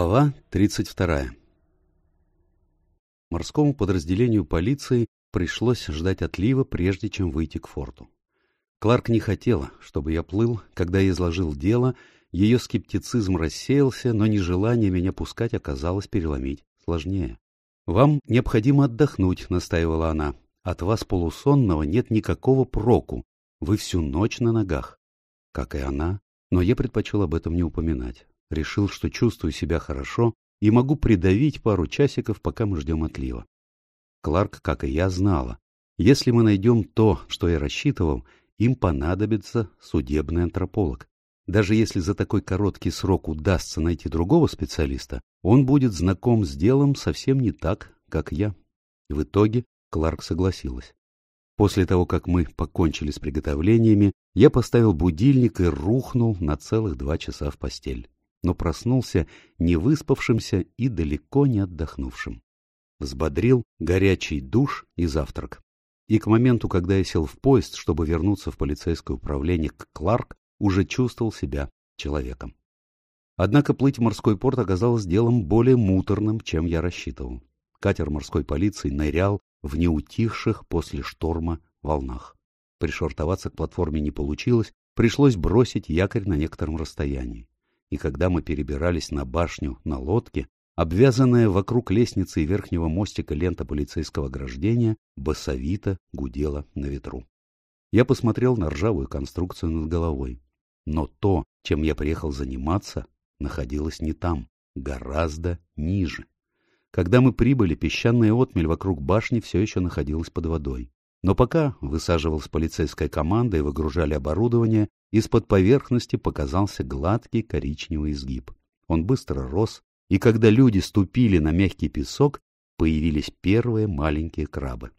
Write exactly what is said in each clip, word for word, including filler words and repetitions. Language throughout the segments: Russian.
Глава тридцать вторая. Морскому подразделению полиции пришлось ждать отлива, прежде чем выйти к форту. Кларк не хотела, чтобы я плыл. Когда я изложил дело, ее скептицизм рассеялся, но нежелание меня пускать оказалось переломить сложнее. «Вам необходимо отдохнуть», — настаивала она. «От вас, полусонного, нет никакого проку. Вы всю ночь на ногах». Как и она, но я предпочел об этом не упоминать. Решил, что чувствую себя хорошо и могу придавить пару часиков, пока мы ждем отлива. Кларк, как и я, знала, если мы найдем то, что я рассчитывал, им понадобится судебный антрополог. Даже если за такой короткий срок удастся найти другого специалиста, он будет знаком с делом совсем не так, как я. В итоге Кларк согласилась. После того, как мы покончили с приготовлениями, я поставил будильник и рухнул на целых два часа в постель. Но проснулся невыспавшимся и далеко не отдохнувшим. Взбодрил горячий душ и завтрак. И к моменту, когда я сел в поезд, чтобы вернуться в полицейское управление к Кларк, уже чувствовал себя человеком. Однако плыть в морской порт оказалось делом более муторным, чем я рассчитывал. Катер морской полиции нырял в неутихших после шторма волнах. Пришвартоваться к платформе не получилось, пришлось бросить якорь на некотором расстоянии. И когда мы перебирались на башню на лодке, обвязанная вокруг лестницы и верхнего мостика лента полицейского ограждения басовито гудела на ветру. Я посмотрел на ржавую конструкцию над головой. Но то, чем я приехал заниматься, находилось не там, гораздо ниже. Когда мы прибыли, песчаная отмель вокруг башни все еще находилась под водой. Но пока высаживалась полицейская команда и выгружали оборудование, из-под поверхности показался гладкий коричневый изгиб. Он быстро рос, и когда люди ступили на мягкий песок, появились первые маленькие крабы.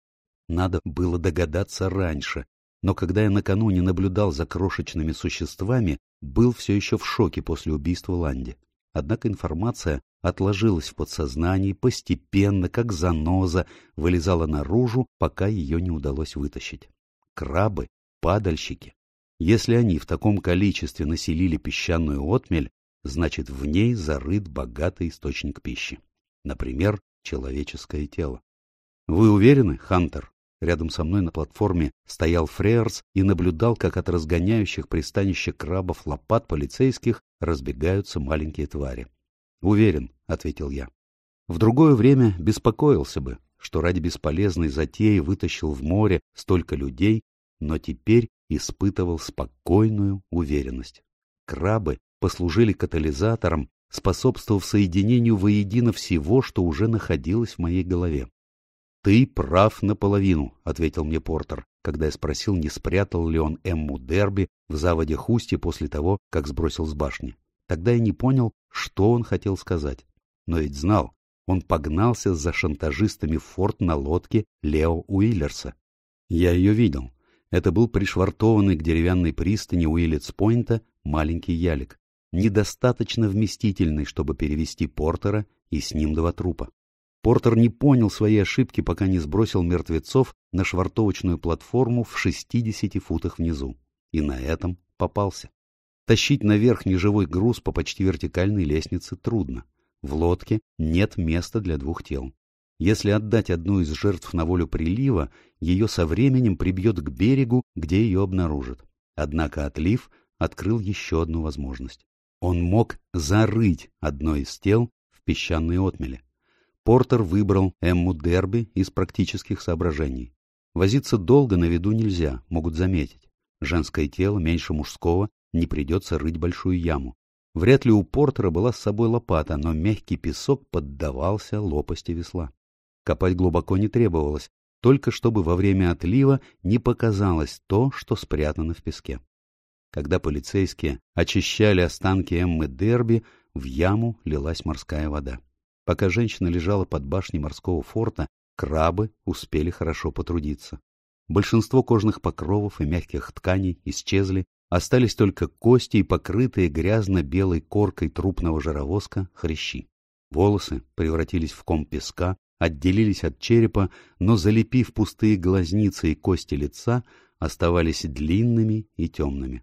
Надо было догадаться раньше, но когда я накануне наблюдал за крошечными существами, был все еще в шоке после убийства Ланди. Однако информация отложилась в подсознании, постепенно, как заноза, вылезала наружу, пока ее не удалось вытащить. Крабы, падальщики. Если они в таком количестве населили песчаную отмель, значит, в ней зарыт богатый источник пищи. Например, человеческое тело. Вы уверены, Хантер? Рядом со мной на платформе стоял Фрейерс и наблюдал, как от разгоняющих пристанище крабов лопат полицейских разбегаются маленькие твари. «Уверен», — ответил я. В другое время беспокоился бы, что ради бесполезной затеи вытащил в море столько людей, но теперь испытывал спокойную уверенность. Крабы послужили катализатором, способствовав соединению воедино всего, что уже находилось в моей голове. «Ты прав наполовину», — ответил мне Портер, когда я спросил, не спрятал ли он Эмму Дерби в заводе Хусти после того, как сбросил с башни. Тогда я не понял, что он хотел сказать. Но ведь знал, он погнался за шантажистами в форт на лодке Лео Уиллерса. Я ее видел. Это был пришвартованный к деревянной пристани Уиллетс-Пойнта маленький ялик, недостаточно вместительный, чтобы перевести Портера и с ним два трупа. Портер не понял своей ошибки, пока не сбросил мертвецов на швартовочную платформу в шестидесяти футах внизу. И на этом попался. Тащить наверх неживой груз по почти вертикальной лестнице трудно. В лодке нет места для двух тел. Если отдать одну из жертв на волю прилива, ее со временем прибьет к берегу, где ее обнаружат. Однако отлив открыл еще одну возможность. Он мог зарыть одно из тел в песчаной отмели. Портер выбрал Эмму Дерби из практических соображений. Возиться долго на виду нельзя, могут заметить. Женское тело меньше мужского, не придется рыть большую яму. Вряд ли у Портера была с собой лопата, но мягкий песок поддавался лопасти весла. Копать глубоко не требовалось, только чтобы во время отлива не показалось то, что спрятано в песке. Когда полицейские очищали останки Эммы Дерби, в яму лилась морская вода. Пока женщина лежала под башней морского форта, крабы успели хорошо потрудиться. Большинство кожных покровов и мягких тканей исчезли, остались только кости и покрытые грязно-белой коркой трупного жировозка хрящи. Волосы превратились в ком песка, отделились от черепа, но, залепив пустые глазницы и кости лица, оставались длинными и темными.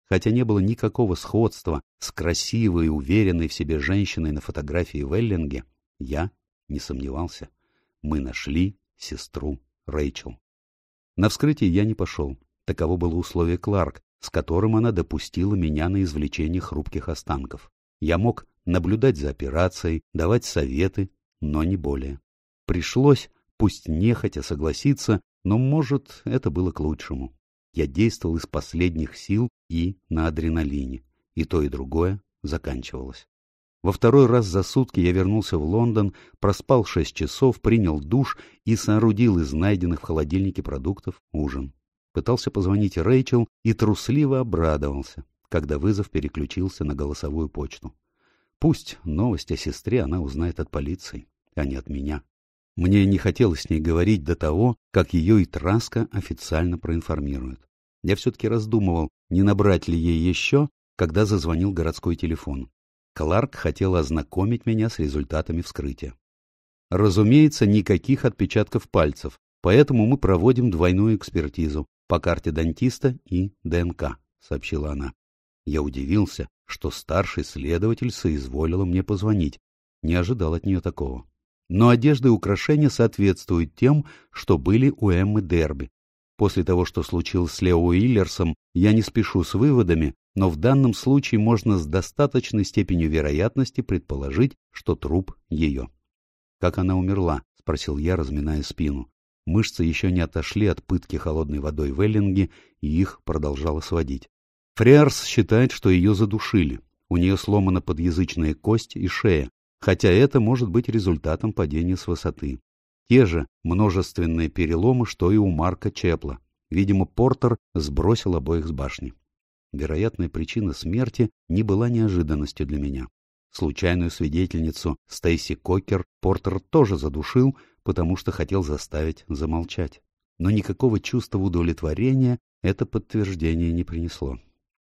Хотя не было никакого сходства с красивой и уверенной в себе женщиной на фотографии в Эллинге, я не сомневался. Мы нашли сестру Рэйчел. На вскрытие я не пошел. Таково было условие Кларк, с которым она допустила меня на извлечение хрупких останков. Я мог наблюдать за операцией, давать советы, но не более. Пришлось, пусть нехотя, согласиться, но, может, это было к лучшему. Я действовал из последних сил и на адреналине, и то, и другое заканчивалось. Во второй раз за сутки я вернулся в Лондон, проспал шесть часов, принял душ и соорудил из найденных в холодильнике продуктов ужин. Пытался позвонить Рэйчел и трусливо обрадовался, когда вызов переключился на голосовую почту. Пусть новость о сестре она узнает от полиции, а не от меня. Мне не хотелось с ней говорить до того, как ее и Траска официально проинформируют. Я все-таки раздумывал, не набрать ли ей еще, когда зазвонил городской телефон. Кларк хотела ознакомить меня с результатами вскрытия. Разумеется, никаких отпечатков пальцев, поэтому мы проводим двойную экспертизу по карте дантиста и ДНК, сообщила она. Я удивился, что старший следователь соизволила мне позвонить. Не ожидал от нее такого. Но одежда и украшения соответствуют тем, что были у Эммы Дерби. После того, что случилось с Лео Уиллерсом, я не спешу с выводами, но в данном случае можно с достаточной степенью вероятности предположить, что труп ее. «Как она умерла?» — спросил я, разминая спину. Мышцы еще не отошли от пытки холодной водой в Эллинге, и их продолжало сводить. Фриарс считает, что ее задушили. У нее сломана подъязычная кость и шея, хотя это может быть результатом падения с высоты. Те же множественные переломы, что и у Марка Чепла. Видимо, Портер сбросил обоих с башни. Вероятная причина смерти не была неожиданностью для меня. Случайную свидетельницу Стейси Кокер Портер тоже задушил, потому что хотел заставить замолчать. Но никакого чувства удовлетворения это подтверждение не принесло.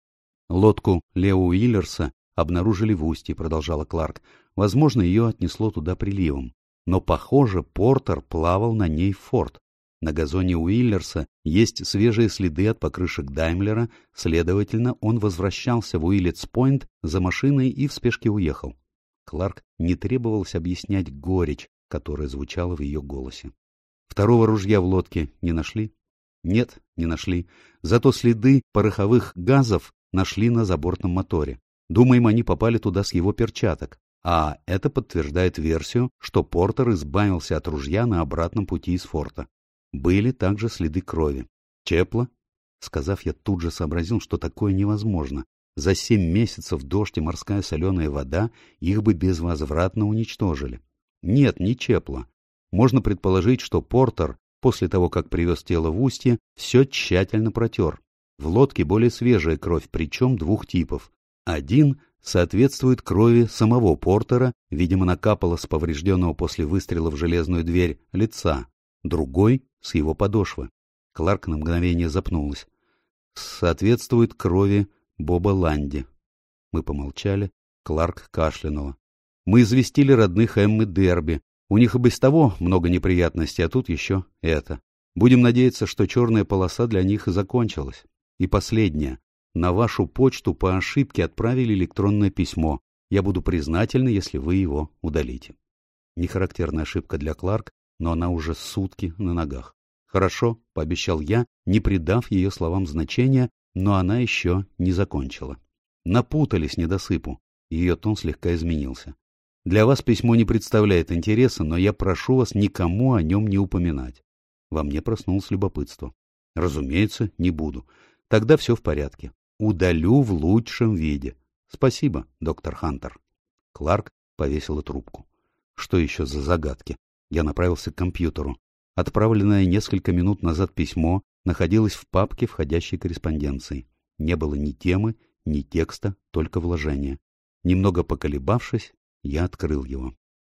Лодку Лео Уиллерса обнаружили в устье, продолжала Кларк. Возможно, ее отнесло туда приливом. Но, похоже, Портер плавал на ней в форт. На газоне Уиллерса есть свежие следы от покрышек Даймлера, следовательно, он возвращался в Уиллетс-Пойнт за машиной и в спешке уехал. Кларк не требовалось объяснять горечь, которая звучала в ее голосе. Второго ружья в лодке не нашли? Нет, не нашли. Зато следы пороховых газов нашли на забортном моторе. Думаем, они попали туда с его перчаток. А это подтверждает версию, что Портер избавился от ружья на обратном пути из форта. Были также следы крови. Чепла? Сказав, я тут же сообразил, что такое невозможно. За семь месяцев дождь и морская соленая вода их бы безвозвратно уничтожили. Нет, не Чепла. Можно предположить, что Портер, после того, как привез тело в устье, все тщательно протер. В лодке более свежая кровь, причем двух типов. Один соответствует крови самого Портера, видимо, накапало с поврежденного после выстрела в железную дверь лица. Другой — с его подошвы. Кларк на мгновение запнулась. Соответствует крови Боба Ланди. Мы помолчали. Кларк кашлянула. Мы известили родных Эммы Дерби. У них и без того много неприятностей, а тут еще это. Будем надеяться, что черная полоса для них и закончилась. И последнее. На вашу почту по ошибке отправили электронное письмо. Я буду признательна, если вы его удалите. Нехарактерная ошибка для Кларк, но она уже сутки на ногах. Хорошо, пообещал я, не придав ее словам значения, но она еще не закончила. Напутались недосыпу. Ее тон слегка изменился. Для вас письмо не представляет интереса, но я прошу вас никому о нем не упоминать. Во мне проснулось любопытство. Разумеется, не буду. Тогда все в порядке. Удалю в лучшем виде. Спасибо, доктор Хантер. Кларк повесила трубку. Что еще за загадки? Я направился к компьютеру. Отправленное несколько минут назад письмо находилось в папке входящей корреспонденции. Не было ни темы, ни текста, только вложение. Немного поколебавшись, я открыл его.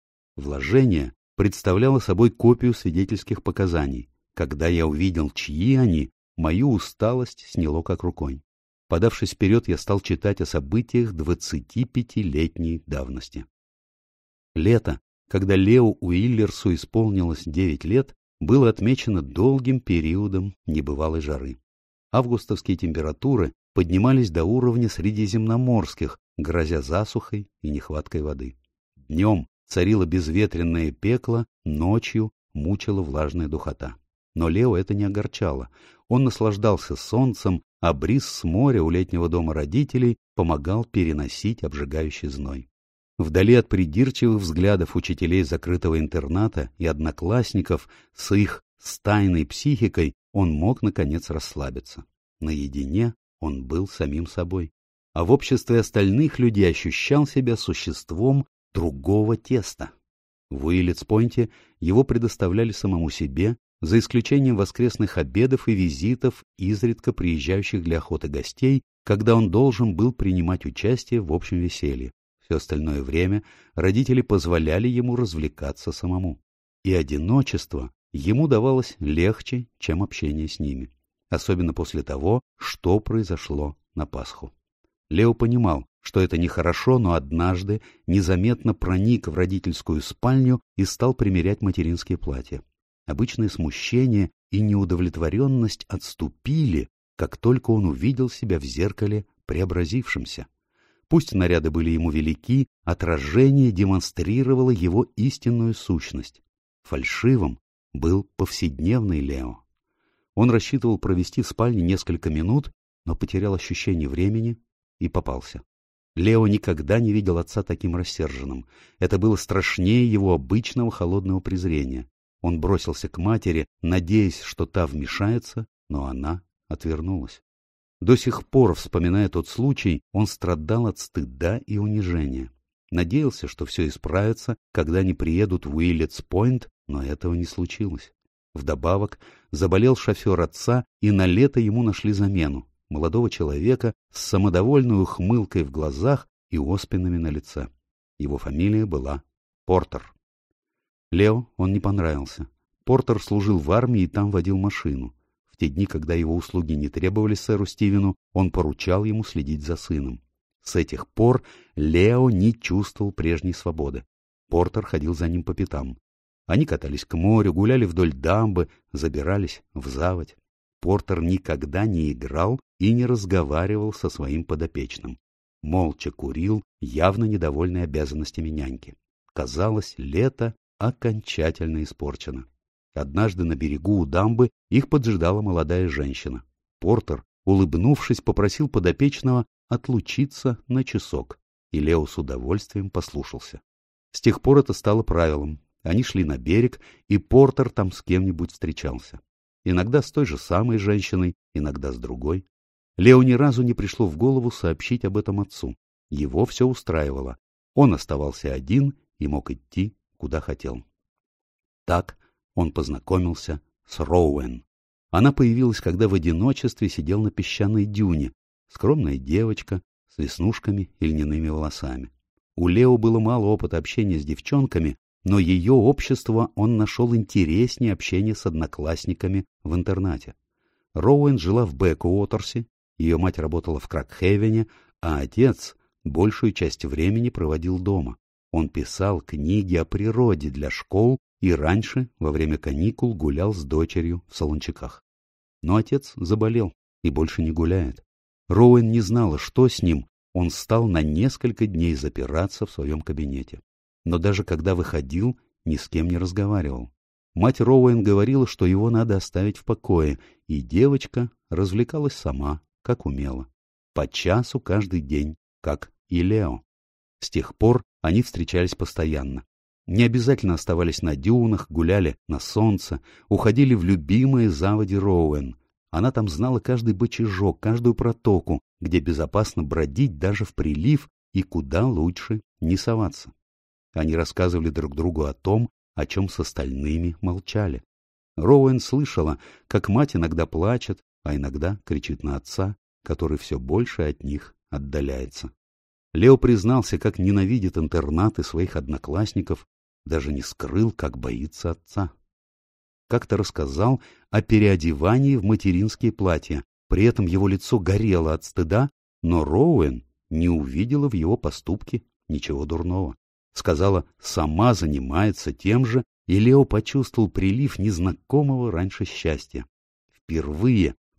Вложение представляло собой копию свидетельских показаний. Когда я увидел, чьи они, мою усталость сняло как рукой. Подавшись вперед, я стал читать о событиях двадцатипятилетней давности. Лето, когда Лео Уиллерсу исполнилось девять лет, было отмечено долгим периодом небывалой жары. Августовские температуры поднимались до уровня средиземноморских, грозя засухой и нехваткой воды. Днем царило безветренное пекло, ночью мучила влажная духота. Но Лео это не огорчало. Он наслаждался солнцем, а бриз с моря у летнего дома родителей помогал переносить обжигающий зной. Вдали от придирчивых взглядов учителей закрытого интерната и одноклассников с их стайной психикой он мог, наконец, расслабиться. Наедине он был самим собой, а в обществе остальных людей ощущал себя существом другого теста. В Уиллетс-Пойнте его предоставляли самому себе, за исключением воскресных обедов и визитов изредка приезжающих для охоты гостей, когда он должен был принимать участие в общем веселье. Все остальное время родители позволяли ему развлекаться самому. И одиночество ему давалось легче, чем общение с ними. Особенно после того, что произошло на Пасху. Лео понимал, что это нехорошо, но однажды незаметно проник в родительскую спальню и стал примерять материнские платья. Обычное смущение и неудовлетворенность отступили, как только он увидел себя в зеркале преобразившимся. Пусть наряды были ему велики, отражение демонстрировало его истинную сущность. Фальшивым был повседневный Лео. Он рассчитывал провести в спальне несколько минут, но потерял ощущение времени и попался. Лео никогда не видел отца таким рассерженным. Это было страшнее его обычного холодного презрения. Он бросился к матери, надеясь, что та вмешается, но она отвернулась. До сих пор, вспоминая тот случай, он страдал от стыда и унижения. Надеялся, что все исправится, когда они приедут в Уиллетс-Пойнт, но этого не случилось. Вдобавок заболел шофер отца, и на лето ему нашли замену — молодого человека с самодовольной ухмылкой в глазах и оспинами на лице. Его фамилия была Портер. Лео он не понравился. Портер служил в армии и там водил машину. В те дни, когда его услуги не требовались сэру Стивену, он поручал ему следить за сыном. С этих пор Лео не чувствовал прежней свободы. Портер ходил за ним по пятам. Они катались к морю, гуляли вдоль дамбы, забирались в заводь. Портер никогда не играл и не разговаривал со своим подопечным. Молча курил, явно недовольный обязанностями няньки. Казалось, лето окончательно испорчено. Однажды на берегу у дамбы их поджидала молодая женщина. Портер, улыбнувшись, попросил подопечного отлучиться на часок, и Лео с удовольствием послушался. С тех пор это стало правилом. Они шли на берег, и Портер там с кем-нибудь встречался. Иногда с той же самой женщиной, иногда с другой. Лео ни разу не пришло в голову сообщить об этом отцу. Его все устраивало. Он оставался один и мог идти, куда хотел. Так он познакомился с Роуэн. Она появилась, когда в одиночестве сидел на песчаной дюне, скромная девочка с веснушками и льняными волосами. У Лео было мало опыта общения с девчонками, но ее общество он нашел интереснее общения с одноклассниками в интернате. Роуэн жила в Бэкуотерсе, ее мать работала в Кракхейвене, а отец большую часть времени проводил дома. Он писал книги о природе для школ и раньше, во время каникул, гулял с дочерью в Солончаках. Но отец заболел и больше не гуляет. Роуэн не знала, что с ним, он стал на несколько дней запираться в своем кабинете. Но даже когда выходил, ни с кем не разговаривал. Мать Роуэн говорила, что его надо оставить в покое, и девочка развлекалась сама, как умела. По часу каждый день, как и Лео. С тех пор они встречались постоянно. Не обязательно оставались на дюнах, гуляли на солнце, уходили в любимые заводи Роуэн. Она там знала каждый бочажок, каждую протоку, где безопасно бродить даже в прилив и куда лучше не соваться. Они рассказывали друг другу о том, о чем с остальными молчали. Роуэн слышала, как мать иногда плачет, а иногда кричит на отца, который все больше от них отдаляется. Лео признался, как ненавидит интернат и своих одноклассников, даже не скрыл, как боится отца. Как-то рассказал о переодевании в материнские платья, при этом его лицо горело от стыда, но Роуэн не увидела в его поступке ничего дурного. Сказала, сама занимается тем же, и Лео почувствовал прилив незнакомого раньше счастья. Впервые в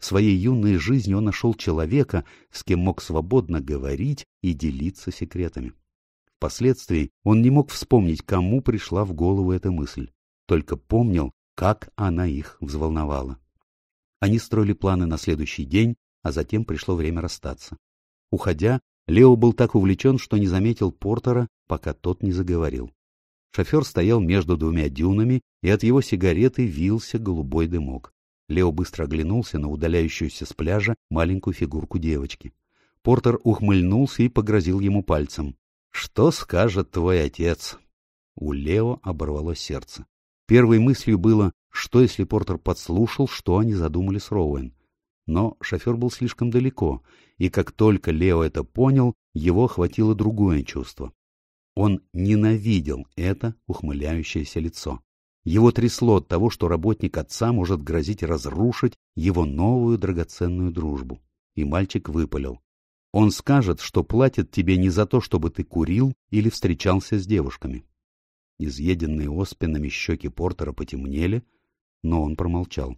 В своей юной жизни он нашел человека, с кем мог свободно говорить и делиться секретами. Впоследствии он не мог вспомнить, кому пришла в голову эта мысль, только помнил, как она их взволновала. Они строили планы на следующий день, а затем пришло время расстаться. Уходя, Лео был так увлечен, что не заметил Портера, пока тот не заговорил. Шофер стоял между двумя дюнами, и от его сигареты вился голубой дымок. Лео быстро оглянулся на удаляющуюся с пляжа маленькую фигурку девочки. Портер ухмыльнулся и погрозил ему пальцем. «Что скажет твой отец?» У Лео оборвалось сердце. Первой мыслью было, что если Портер подслушал, что они задумали с Роуэн. Но шофер был слишком далеко, и как только Лео это понял, его охватило другое чувство. Он ненавидел это ухмыляющееся лицо. Его трясло от того, что работник отца может грозить разрушить его новую драгоценную дружбу. И мальчик выпалил. Он скажет, что платит тебе не за то, чтобы ты курил или встречался с девушками. Изъеденные оспинами щеки Портера потемнели, но он промолчал.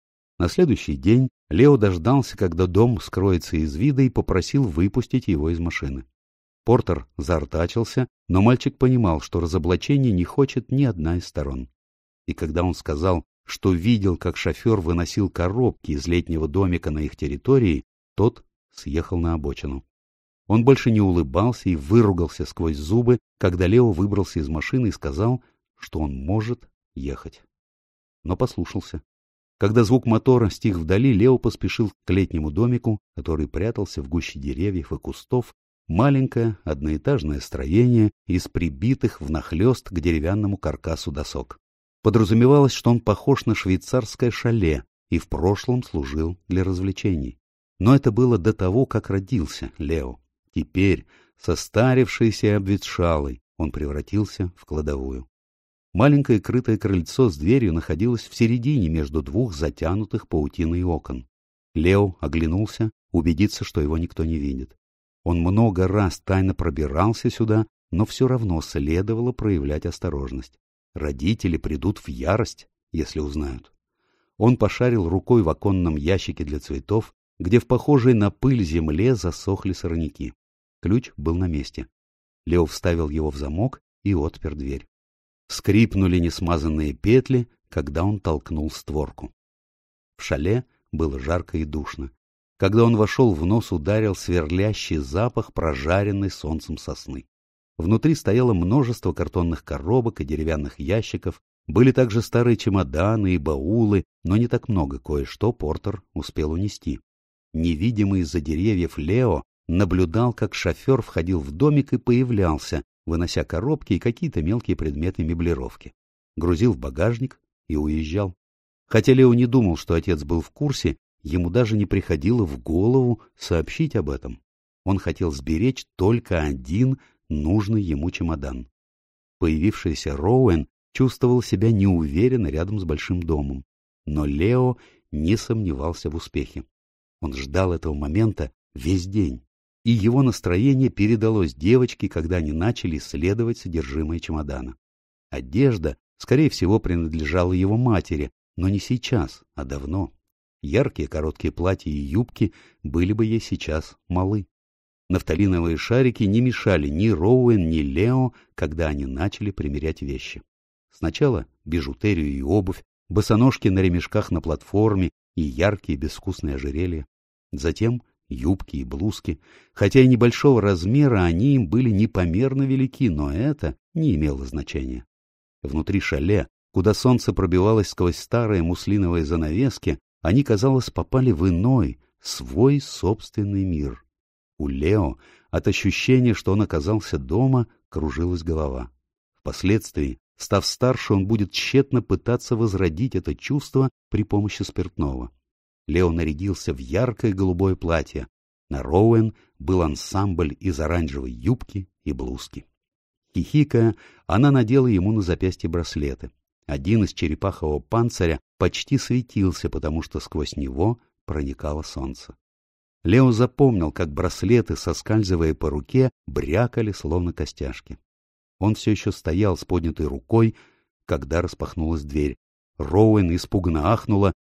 На следующий день Лео дождался, когда дом скроется из вида, и попросил выпустить его из машины. Портер заортачился, но мальчик понимал, что разоблачение не хочет ни одна из сторон. И когда он сказал, что видел, как шофер выносил коробки из летнего домика на их территории, тот съехал на обочину. Он больше не улыбался и выругался сквозь зубы, когда Лео выбрался из машины и сказал, что он может ехать. Но послушался. Когда звук мотора стих вдали, Лео поспешил к летнему домику, который прятался в гуще деревьев и кустов, маленькое одноэтажное строение из прибитых внахлёст к деревянному каркасу досок. Подразумевалось, что он похож на швейцарское шале и в прошлом служил для развлечений. Но это было до того, как родился Лео. Теперь, состарившийся и обветшалый, он превратился в кладовую. Маленькое крытое крыльцо с дверью находилось в середине между двух затянутых паутиной окон. Лео оглянулся, убедиться, что его никто не видит. Он много раз тайно пробирался сюда, но все равно следовало проявлять осторожность. Родители придут в ярость, если узнают. Он пошарил рукой в оконном ящике для цветов, где в похожей на пыль земле засохли сорняки. Ключ был на месте. Лео вставил его в замок и отпер дверь. Скрипнули несмазанные петли, когда он толкнул створку. В шале было жарко и душно. Когда он вошел, в нос ударил сверлящий запах прожаренной солнцем сосны. Внутри стояло множество картонных коробок и деревянных ящиков, были также старые чемоданы и баулы, но не так много, кое-что Портер успел унести. Невидимый из-за деревьев Лео наблюдал, как шофер входил в домик и появлялся, вынося коробки и какие-то мелкие предметы меблировки. Грузил в багажник и уезжал. Хотя Лео не думал, что отец был в курсе, ему даже не приходило в голову сообщить об этом. Он хотел сберечь только один нужный ему чемодан. Появившийся Роуэн чувствовал себя неуверенно рядом с большим домом, но Лео не сомневался в успехе. Он ждал этого момента весь день, и его настроение передалось девочке, когда они начали исследовать содержимое чемодана. Одежда, скорее всего, принадлежала его матери, но не сейчас, а давно. Яркие короткие платья и юбки были бы ей сейчас малы. Нафталиновые шарики не мешали ни Роуэн, ни Лео, когда они начали примерять вещи. Сначала бижутерию и обувь, босоножки на ремешках на платформе и яркие безвкусные ожерелья. Затем юбки и блузки. Хотя и небольшого размера, они им были непомерно велики, но это не имело значения. Внутри шале, куда солнце пробивалось сквозь старые муслиновые занавески, они, казалось, попали в иной, свой собственный мир. У Лео от ощущения, что он оказался дома, кружилась голова. Впоследствии, став старше, он будет тщетно пытаться возродить это чувство при помощи спиртного. Лео нарядился в яркое голубое платье. На Роуэн был ансамбль из оранжевой юбки и блузки. Хихикая, она надела ему на запястье браслеты. Один из черепахового панциря почти светился, потому что сквозь него проникало солнце. Лео запомнил, как браслеты, соскальзывая по руке, брякали, словно костяшки. Он все еще стоял с поднятой рукой, когда распахнулась дверь. Роуэн испуганно ахнула,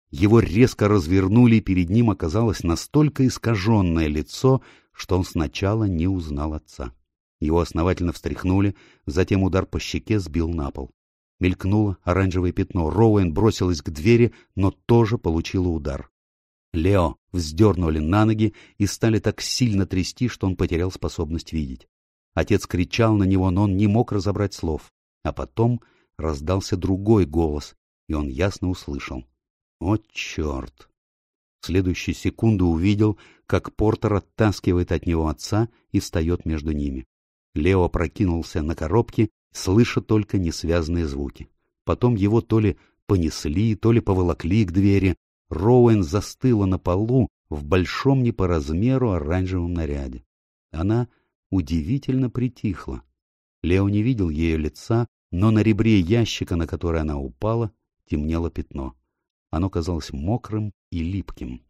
Его резко развернули, и перед ним оказалось настолько искаженное лицо, что он сначала не узнал отца. Его основательно встряхнули, затем удар по щеке сбил на пол. Мелькнуло оранжевое пятно. Роуэн бросилась к двери, но тоже получила удар. Лео вздернули на ноги и стали так сильно трясти, что он потерял способность видеть. Отец кричал на него, но он не мог разобрать слов. А потом раздался другой голос, и он ясно услышал: «О, черт!» В следующую секунду увидел, как Портер оттаскивает от него отца и встает между ними. Лео прокинулся на коробке, слыша только несвязные звуки. Потом его то ли понесли, то ли поволокли к двери. Роуэн застыла на полу в большом не по размеру оранжевом наряде. Она удивительно притихла. Лео не видел ее лица, но на ребре ящика, на который она упала, темнело пятно. Оно казалось мокрым и липким.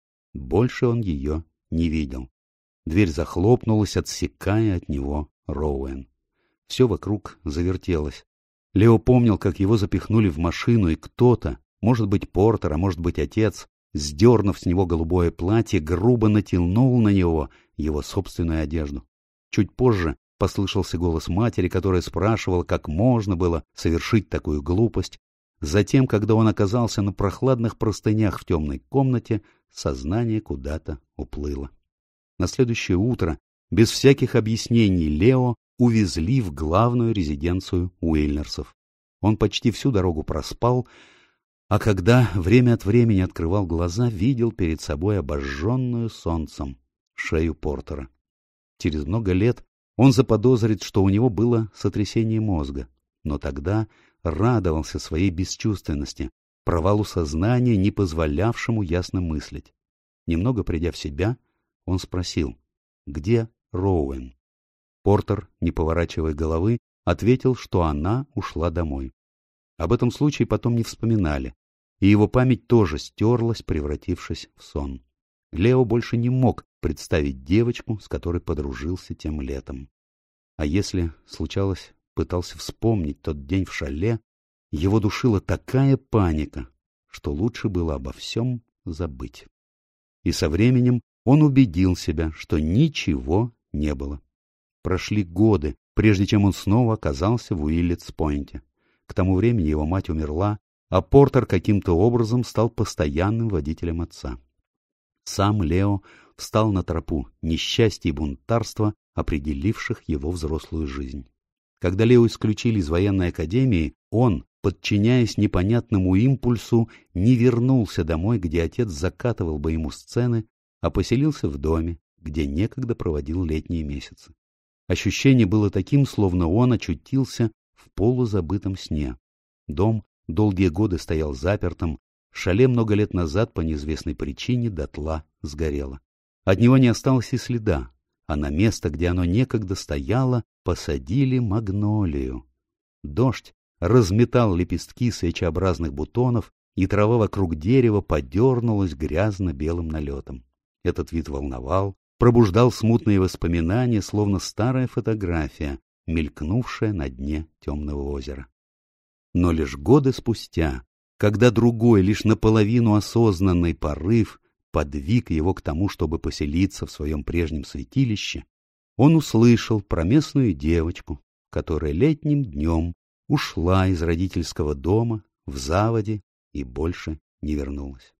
Больше он ее не видел. Дверь захлопнулась, отсекая от него Роуэн. Все вокруг завертелось. Лео помнил, как его запихнули в машину, и кто-то, может быть Портер, а может быть отец, сдернув с него голубое платье, грубо натянул на него его собственную одежду. Чуть позже послышался голос матери, которая спрашивала, как можно было совершить такую глупость. Затем, когда он оказался на прохладных простынях в темной комнате, сознание куда-то уплыло. На следующее утро, без всяких объяснений, Лео увезли в главную резиденцию Уиллерсов. Он почти всю дорогу проспал, а когда время от времени открывал глаза, видел перед собой обожженную солнцем шею Портера. Через много лет он заподозрит, что у него было сотрясение мозга, но тогда радовался своей бесчувственности, провалу сознания, не позволявшему ясно мыслить. Немного придя в себя, он спросил: «Где Роуэн?» Портер, не поворачивая головы, ответил, что она ушла домой. Об этом случае потом не вспоминали, и его память тоже стерлась, превратившись в сон. Лео больше не мог представить девочку, с которой подружился тем летом. А если, случалось, пытался вспомнить тот день в шале, его душила такая паника, что лучше было обо всем забыть. И со временем он убедил себя, что ничего не было. Прошли годы, прежде чем он снова оказался в Уиллетс-Пойнте. К тому времени его мать умерла, а Портер каким-то образом стал постоянным водителем отца. Сам Лео встал на тропу несчастья и бунтарства, определивших его взрослую жизнь. Когда Лео исключили из военной академии, он, подчиняясь непонятному импульсу, не вернулся домой, где отец закатывал бы ему сцены, а поселился в доме, где некогда проводил летние месяцы. Ощущение было таким, словно он очутился в полузабытом сне. Дом долгие годы стоял запертым, шале много лет назад по неизвестной причине дотла сгорело. От него не осталось и следа, а на место, где оно некогда стояло, посадили магнолию. Дождь разметал лепестки свечеобразных бутонов, и трава вокруг дерева подернулась грязно-белым налетом. Этот вид волновал, пробуждал смутные воспоминания, словно старая фотография, мелькнувшая на дне темного озера. Но лишь годы спустя, когда другой, лишь наполовину осознанный порыв подвиг его к тому, чтобы поселиться в своем прежнем святилище, он услышал про местную девочку, которая летним днем ушла из родительского дома в заводе и больше не вернулась.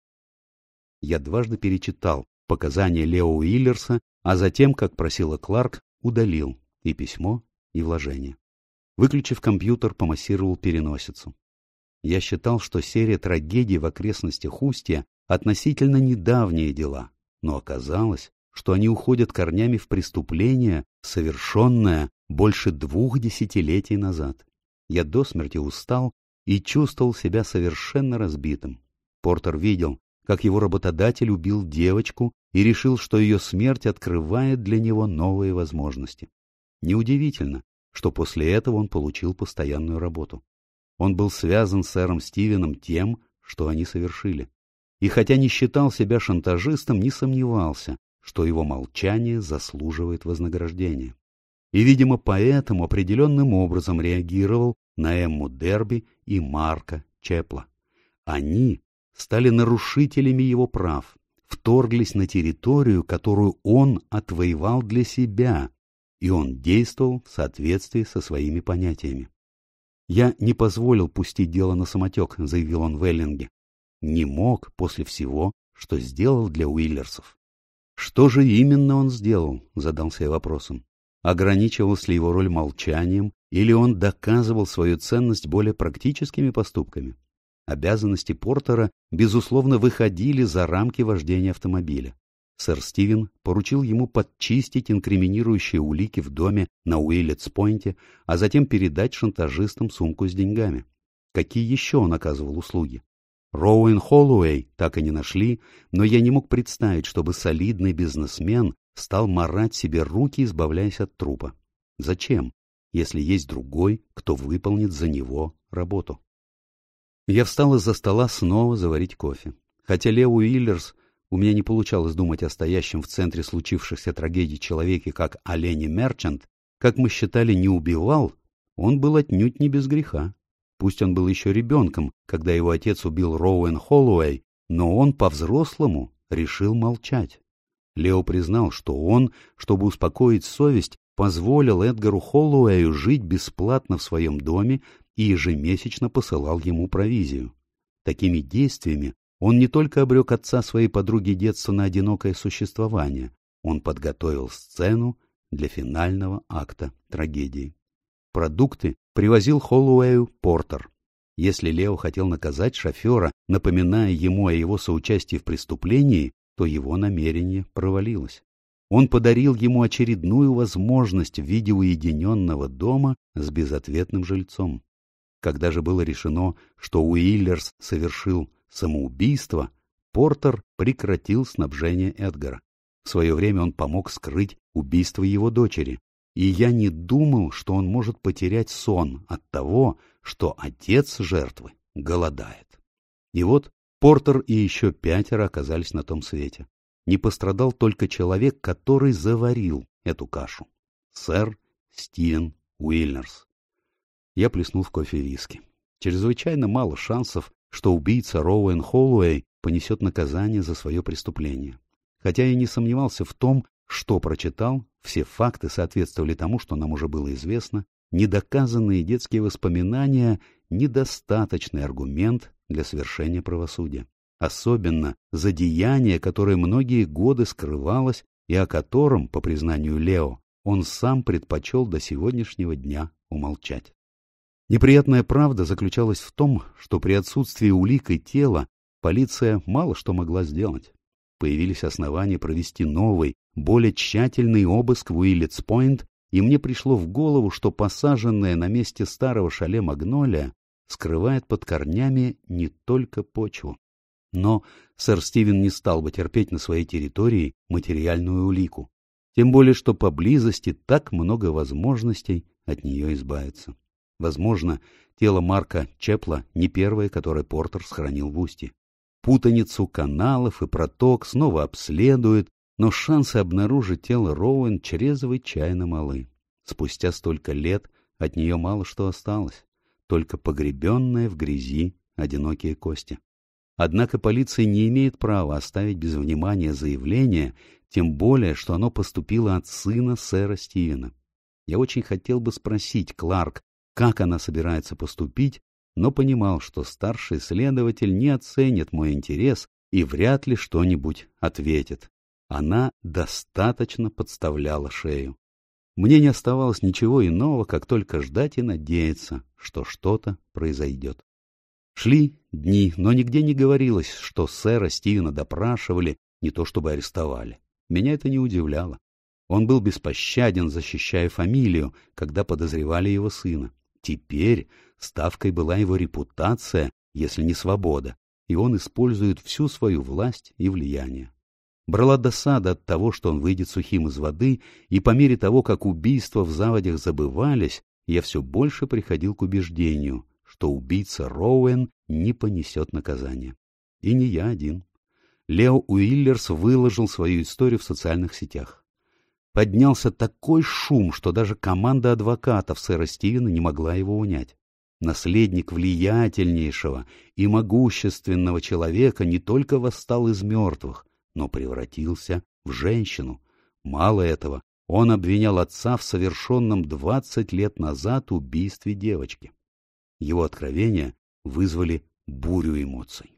Я дважды перечитал показания Лео Уиллерса, а затем, как просила Кларк, удалил и письмо, и вложение. Выключив компьютер, помассировал переносицу. Я считал, что серия трагедий в окрестностях Устья относительно недавние дела, но оказалось, что они уходят корнями в преступление, совершенное больше двух десятилетий назад. Я до смерти устал и чувствовал себя совершенно разбитым. Портер видел, как его работодатель убил девочку и решил, что ее смерть открывает для него новые возможности. Неудивительно, что после этого он получил постоянную работу. Он был связан с сэром Стивеном тем, что они совершили. И хотя не считал себя шантажистом, не сомневался, что его молчание заслуживает вознаграждения. И, видимо, поэтому определенным образом реагировал на Эмму Дерби и Марка Чепла. Они стали нарушителями его прав, вторглись на территорию, которую он отвоевал для себя, и он действовал в соответствии со своими понятиями. «Я не позволил пустить дело на самотек», — заявил он в Эллинге. «Не мог после всего, что сделал для Уиллерсов». «Что же именно он сделал?» — задался я вопросом. Ограничивалась ли его роль молчанием, или он доказывал свою ценность более практическими поступками? Обязанности Портера, безусловно, выходили за рамки вождения автомобиля. Сэр Стивен поручил ему подчистить инкриминирующие улики в доме на Уиллетс-Пойнте, а затем передать шантажистам сумку с деньгами. Какие еще он оказывал услуги? Роуэн Холлоуэй так и не нашли, но я не мог представить, чтобы солидный бизнесмен стал марать себе руки, избавляясь от трупа. Зачем, если есть другой, кто выполнит за него работу? Я встал из-за стола снова заварить кофе. Хотя Лео Уиллерс, у меня не получалось думать о стоящем в центре случившихся трагедий человеке, как о Ленни Мерчант, как мы считали, не убивал, он был отнюдь не без греха. Пусть он был еще ребенком, когда его отец убил Роуэн Холлоуэй, но он по-взрослому решил молчать. Лео признал, что он, чтобы успокоить совесть, позволил Эдгару Холлоуэю жить бесплатно в своем доме и ежемесячно посылал ему провизию. Такими действиями он не только обрек отца своей подруги детства на одинокое существование, он подготовил сцену для финального акта трагедии. Продукты привозил Холлоуэю Портер. Если Лео хотел наказать шофера, напоминая ему о его соучастии в преступлении, то его намерение провалилось. Он подарил ему очередную возможность в виде уединенного дома с безответным жильцом. Когда же было решено, что Уиллерс совершил самоубийство, Портер прекратил снабжение Эдгара. В свое время он помог скрыть убийство его дочери, и я не думал, что он может потерять сон от того, что отец жертвы голодает. И вот Портер и еще пятеро оказались на том свете. Не пострадал только человек, который заварил эту кашу. Сэр Стивен Уиллерс. Я плеснул в кофе виски. Чрезвычайно мало шансов, что убийца Роуэн Холлоуэй понесет наказание за свое преступление. Хотя я не сомневался в том, что прочитал, все факты соответствовали тому, что нам уже было известно, недоказанные детские воспоминания – недостаточный аргумент для совершения правосудия. Особенно за деяние, которое многие годы скрывалось и о котором, по признанию Лео, он сам предпочел до сегодняшнего дня умолчать. Неприятная правда заключалась в том, что при отсутствии улик и тела полиция мало что могла сделать. Появились основания провести новый, более тщательный обыск в Уиллетс-Пойнт, и мне пришло в голову, что посаженное на месте старого шале магнолия скрывает под корнями не только почву. Но сэр Стивен не стал бы терпеть на своей территории материальную улику, тем более что поблизости так много возможностей от нее избавиться. Возможно, тело Марка Чепла не первое, которое Портер сохранил в устье. Путаницу каналов и проток снова обследует, но шансы обнаружить тело Роуэн чрезвычайно малы. Спустя столько лет от нее мало что осталось, только погребенные в грязи одинокие кости. Однако полиция не имеет права оставить без внимания заявление, тем более, что оно поступило от сына сэра Стивена. Я очень хотел бы спросить Кларк, как она собирается поступить, но понимал, что старший следователь не оценит мой интерес и вряд ли что-нибудь ответит. Она достаточно подставляла шею. Мне не оставалось ничего иного, как только ждать и надеяться, что что-то произойдет. Шли дни, но нигде не говорилось, что сэра Стивена допрашивали, не то чтобы арестовали. Меня это не удивляло. Он был беспощаден, защищая фамилию, когда подозревали его сына. Теперь ставкой была его репутация, если не свобода, и он использует всю свою власть и влияние. Брала досада от того, что он выйдет сухим из воды, и по мере того, как убийства в заводях забывались, я все больше приходил к убеждению, что убийца Роуэн не понесет наказания. И не я один. Лео Уиллерс выложил свою историю в социальных сетях. Поднялся такой шум, что даже команда адвокатов сэра Стивена не могла его унять. Наследник влиятельнейшего и могущественного человека не только восстал из мертвых, но превратился в женщину. Мало этого, он обвинял отца в совершенном двадцать лет назад убийстве девочки. Его откровения вызвали бурю эмоций.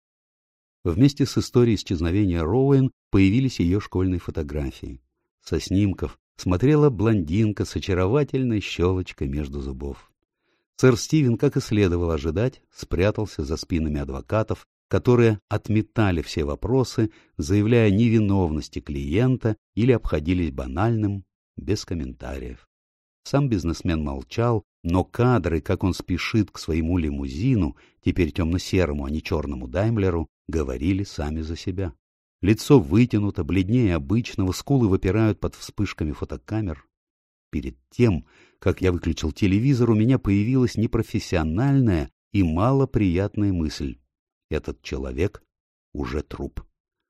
Вместе с историей исчезновения Роуэн появились ее школьные фотографии. Со снимков смотрела блондинка с очаровательной щелочкой между зубов. Сэр Стивен, как и следовало ожидать, спрятался за спинами адвокатов, которые отметали все вопросы, заявляя о невиновности клиента или обходились банальным, без комментариев. Сам бизнесмен молчал, но кадры, как он спешит к своему лимузину, теперь темно-серому, а не черному Даймлеру, говорили сами за себя. Лицо вытянуто, бледнее обычного, скулы выпирают под вспышками фотокамер. Перед тем, как я выключил телевизор, у меня появилась непрофессиональная и малоприятная мысль. Этот человек уже труп.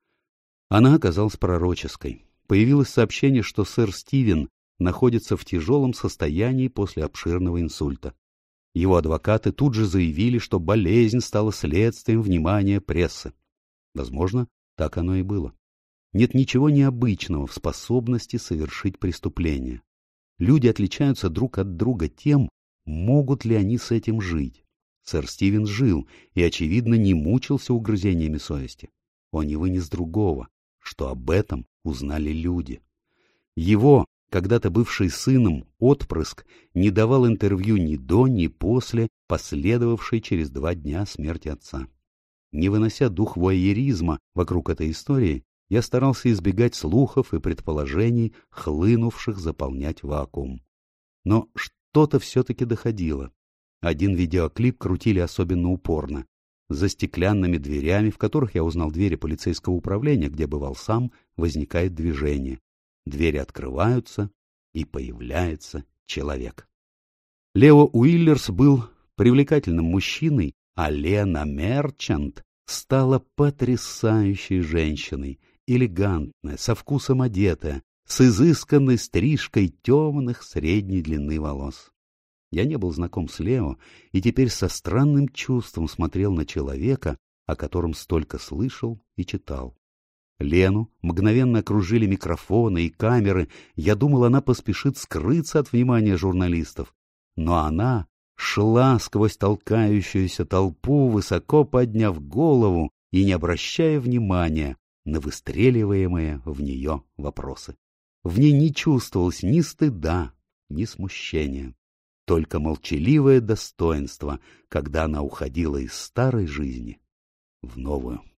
Она оказалась пророческой. Появилось сообщение, что сэр Стивен находится в тяжелом состоянии после обширного инсульта. Его адвокаты тут же заявили, что болезнь стала следствием внимания прессы. Возможно, так оно и было. Нет ничего необычного в способности совершить преступление. Люди отличаются друг от друга тем, могут ли они с этим жить. Сэр Стивен жил и, очевидно, не мучился угрызениями совести. Он не вынес другого, что об этом узнали люди. Его, когда-то бывший сыном, отпрыск не давал интервью ни до, ни после последовавшей через два дня смерти отца. Не вынося дух вуайеризма вокруг этой истории, я старался избегать слухов и предположений, хлынувших заполнять вакуум. Но что-то все-таки доходило. Один видеоклип крутили особенно упорно. За стеклянными дверями, в которых я узнал двери полицейского управления, где бывал сам, возникает движение. Двери открываются, и появляется человек. Лео Уиллерс был привлекательным мужчиной, а Лена Мерчант стала потрясающей женщиной, элегантная, со вкусом одетая, с изысканной стрижкой темных средней длины волос. Я не был знаком с Лео и теперь со странным чувством смотрел на человека, о котором столько слышал и читал. Лену мгновенно окружили микрофоны и камеры, я думал, она поспешит скрыться от внимания журналистов. Но она шла сквозь толкающуюся толпу, высоко подняв голову и не обращая внимания на выстреливаемые в нее вопросы. В ней не чувствовалось ни стыда, ни смущения, только молчаливое достоинство, когда она уходила из старой жизни в новую.